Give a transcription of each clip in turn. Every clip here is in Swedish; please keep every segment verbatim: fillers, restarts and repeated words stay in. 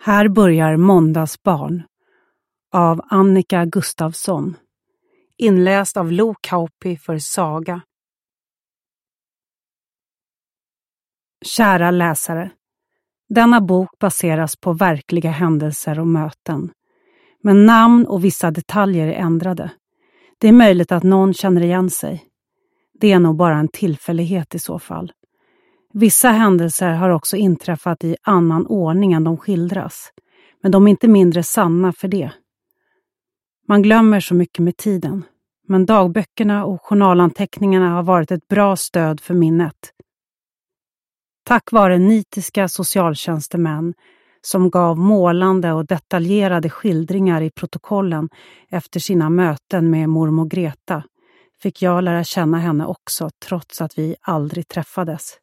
Här börjar Måndagsbarn av Annika Gustafsson. Inläst av Lo Kauppi för Saga. Kära läsare, denna bok baseras på verkliga händelser och möten. Men namn och vissa detaljer är ändrade. Det är möjligt att någon känner igen sig. Det är nog bara en tillfällighet i så fall. Vissa händelser har också inträffat i annan ordning än de skildras. Men de är inte mindre sanna för det. Man glömmer så mycket med tiden. Men dagböckerna och journalanteckningarna har varit ett bra stöd för minnet. Tack vare nitiska socialtjänstemän som gav målande och detaljerade skildringar i protokollen efter sina möten med mormor Greta fick jag lära känna henne också trots att vi aldrig träffades.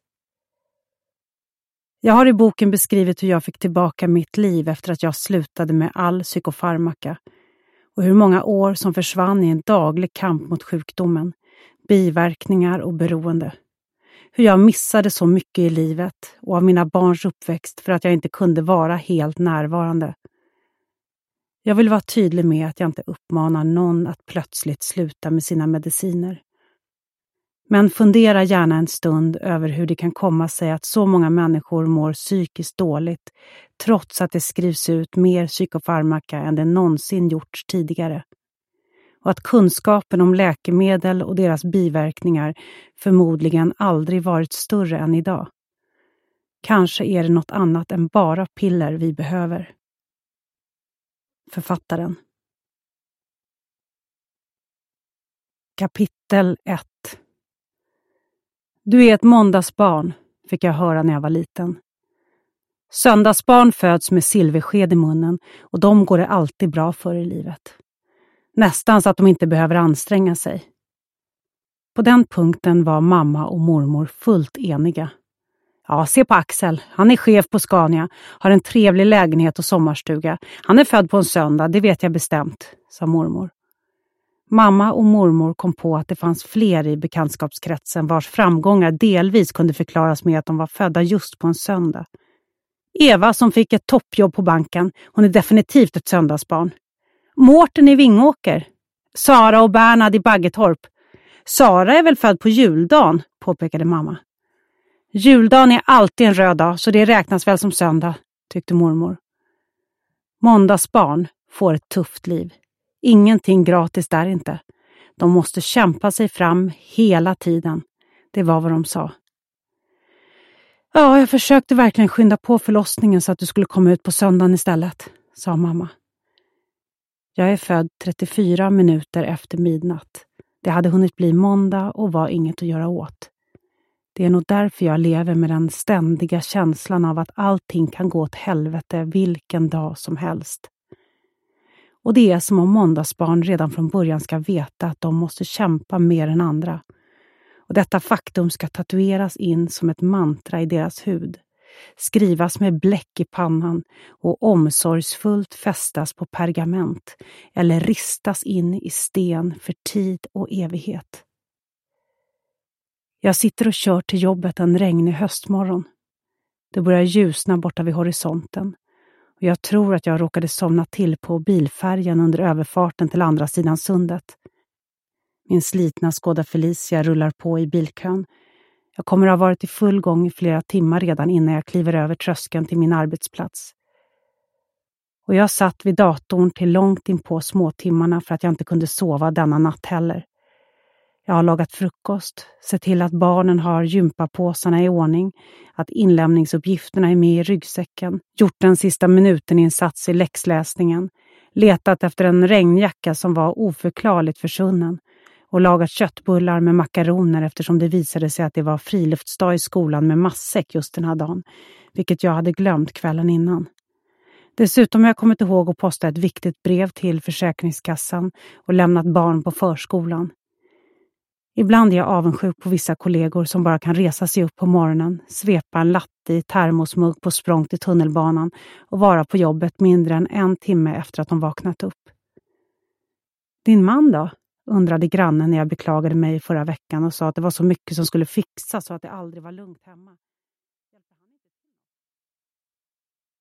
Jag har i boken beskrivit hur jag fick tillbaka mitt liv efter att jag slutade med all psykofarmaka och hur många år som försvann i en daglig kamp mot sjukdomen, biverkningar och beroende. Hur jag missade så mycket i livet och av mina barns uppväxt för att jag inte kunde vara helt närvarande. Jag vill vara tydlig med att jag inte uppmanar någon att plötsligt sluta med sina mediciner. Men fundera gärna en stund över hur det kan komma sig att så många människor mår psykiskt dåligt trots att det skrivs ut mer psykofarmaka än det någonsin gjorts tidigare. Och att kunskapen om läkemedel och deras biverkningar förmodligen aldrig varit större än idag. Kanske är det något annat än bara piller vi behöver. Författaren. Kapitel ett. Du är ett måndagsbarn, fick jag höra när jag var liten. Söndagsbarn föds med silversked i munnen och de går det alltid bra för i livet. Nästan så att de inte behöver anstränga sig. På den punkten var mamma och mormor fullt eniga. Ja, se på Axel. Han är chef på Scania, har en trevlig lägenhet och sommarstuga. Han är född på en söndag, det vet jag bestämt, sa mormor. Mamma och mormor kom på att det fanns fler i bekantskapskretsen vars framgångar delvis kunde förklaras med att de var födda just på en söndag. Eva som fick ett toppjobb på banken, hon är definitivt ett söndagsbarn. Mårten i Vingåker. Sara och Bernhard i Baggetorp. Sara är väl född på juldagen, påpekade mamma. Juldagen är alltid en röd dag så det räknas väl som söndag, tyckte mormor. Måndagsbarn får ett tufft liv. Ingenting gratis där inte. De måste kämpa sig fram hela tiden. Det var vad de sa. Ja, jag försökte verkligen skynda på förlossningen så att du skulle komma ut på söndagen istället, sa mamma. Jag är född trettiofyra minuter efter midnatt. Det hade hunnit bli måndag och var inget att göra åt. Det är nog därför jag lever med den ständiga känslan av att allting kan gå åt helvete vilken dag som helst. Och det är som om måndagsbarn redan från början ska veta att de måste kämpa mer än andra. Och detta faktum ska tatueras in som ett mantra i deras hud. Skrivas med bläck i pannan och omsorgsfullt fästas på pergament eller ristas in i sten för tid och evighet. Jag sitter och kör till jobbet en regnig höstmorgon. Det börjar ljusna borta vid horisonten. Och jag tror att jag råkade somna till på bilfärjan under överfarten till andra sidan sundet. Min slitna Skoda Felicia rullar på i bilkön. Jag kommer att ha varit i full gång i flera timmar redan innan jag kliver över tröskeln till min arbetsplats. Och jag satt vid datorn till långt in på småtimmarna för att jag inte kunde sova denna natt heller. Jag har lagat frukost, sett till att barnen har gympapåsarna i ordning, att inlämningsuppgifterna är med i ryggsäcken, gjort den sista minuten insats i läxläsningen, letat efter en regnjacka som var oförklarligt försvunnen och lagat köttbullar med makaroner eftersom det visade sig att det var friluftsdag i skolan med matsäck just den här dagen, vilket jag hade glömt kvällen innan. Dessutom har jag kommit ihåg att posta ett viktigt brev till Försäkringskassan och lämnat barn på förskolan. Ibland är jag avundsjuk på vissa kollegor som bara kan resa sig upp på morgonen, svepa en latte i termosmugg på språng till tunnelbanan och vara på jobbet mindre än en timme efter att de vaknat upp. Din man då? Undrade grannen när jag beklagade mig förra veckan och sa att det var så mycket som skulle fixas så att det aldrig var lugnt hemma.